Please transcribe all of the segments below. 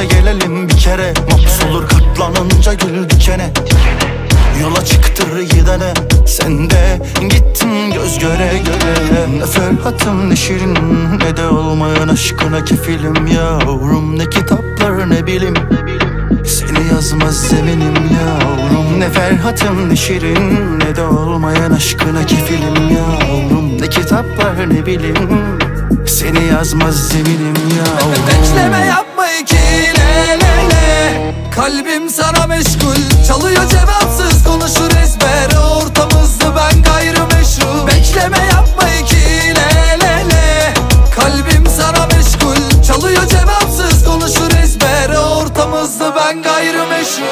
de gelelim bir kere. Mahpus katlanınca gül dikene. Yola çıktır gidene, sen de gittin göz göre göre. Ne Ferhat'ım ne Şirin, ne de olmayan aşkına kefilim yavrum. Ne kitaplar ne bilim, seni yazmaz zeminim yavrum. Ne Ferhat'ım ne Şirin, ne de olmayan aşkına kefilim yavrum. Ne kitaplar ne bilim, seni yazmaz zeminim yavrum. Bekleme yapma ikilelele, kalbim sana meşgul. Çalıyor cevapsız, konuşur ezber, ortamızda ben gayrimeşru. Bekleme yapma ikilelele, kalbim sana meşgul. Çalıyor cevapsız, konuşur ezber, ortamızda ben gayrimeşru.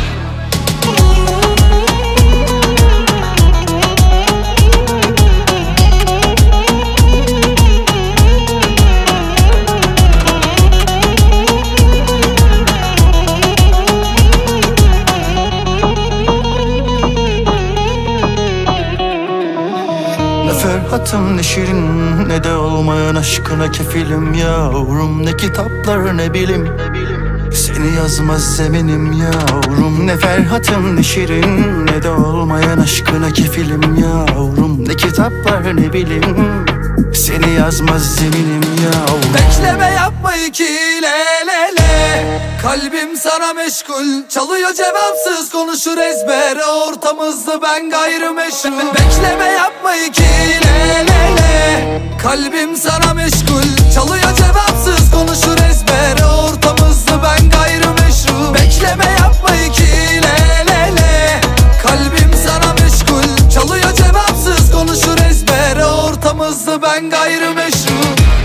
Ferhat'ım ne Şirin, ne de olmayan aşkına kefilim yavrum. Ne kitaplar ne bilim, seni yazmaz zeminim yavrum. Ne Ferhat'ım ne Şirin, ne de olmayan aşkına kefilim yavrum. Ne kitaplar ne bilim, seni yazmaz zeminim yavrum. Bekleme yapma ikilelele, kalbim sana meşgul. Çalıyor cevapsız, konuşur ezber, ortamızda ben gayrimeşru. Bekleme yapma ikilelele, kalbim sana meşgul. Çalıyor cevapsız, konuşur ezber, ortamızda ben gayrimeşru. Bekleme yapma ikilelele, kalbim sana meşgul. Çalıyor cevapsız, konuşur ezber, ortamızda ben gayrimeşru.